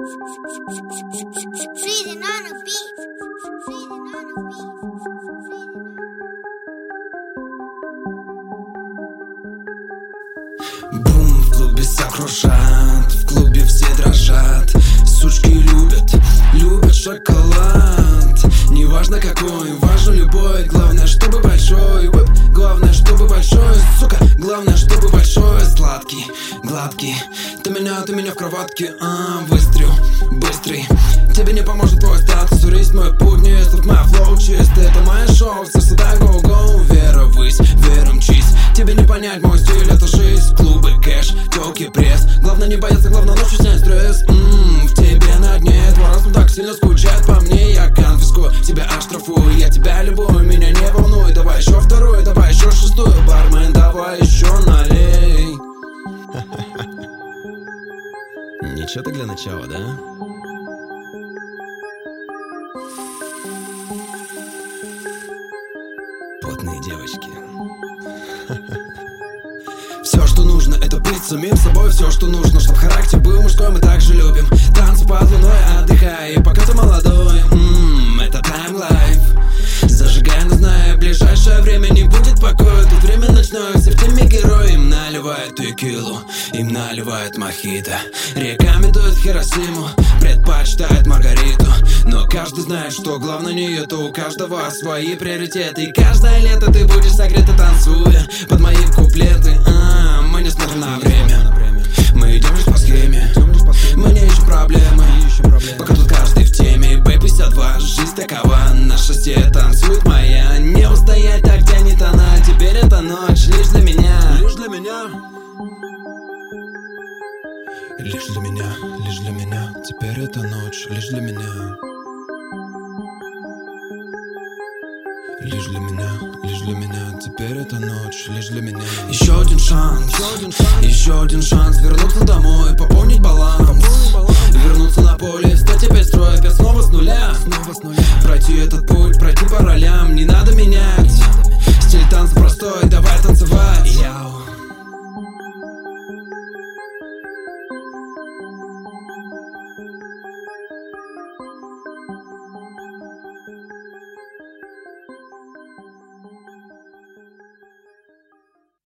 Freezing on a beat. Бум, в клубе сокрушат, в клубе все дрожат. Сучки любят шоколад. Неважно какой, важно любой. Главное, чтобы большой, главное, чтобы большой, сука. Главное, чтобы большой, сладкий, гладкий. Ты меня в кроватке, выстрел, быстрый. Тебе не поможет твой статус, риск мой путь, не есть моя флоу чистый. Это мое шоу, все сюда go-go. Вера ввысь, вера мчись. Тебе не понять мой стиль, это жизнь. Клубы, кэш, тёлки, пресс. Главное не бояться, главное ночью снять стресс. В тебе на дне твой разум так сильно скучает по мне. Я конфискую, тебя оштрафую, я тебя любую, меня не волнует. Давай еще вторую, давай еще шестую. Бармен, давай еще налей. Ничего так для начала, да? Потные девочки. Все, что нужно, это быть самим собой. Все, что нужно, чтоб характер был мужской. Мы также любим танцы под луной, отдыхай, пока ты молодой. Это таймлайф. Зажигай, но зная, в ближайшее время не будет покоя. Тут время ночное, все в теме герои. Им наливают текилу, им наливают мохито. Реками дует Хиросиму, предпочитает Маргариту. Но каждый знает, что главное не это. У каждого свои приоритеты. И каждое лето ты будешь согрета, танцуя под мои куплеты. Мы не смотрим на время, мы идем лишь по схеме. Мы не ищем проблемы, пока тут каждый в теме. B52, жизнь такова, на шоссе танцует моя. Не устоять, так тянет она. Теперь эта ночь лишь для меня. Лишь для меня. Лишь для меня, лишь для меня. Теперь эта ночь лишь для меня. Лишь для меня, теперь эта ночь лишь для меня. Еще один шанс вернуться домой, пополнить баланс, вернуться на поле, встать опять в строй, опять снова с нуля. Пройти этот путь.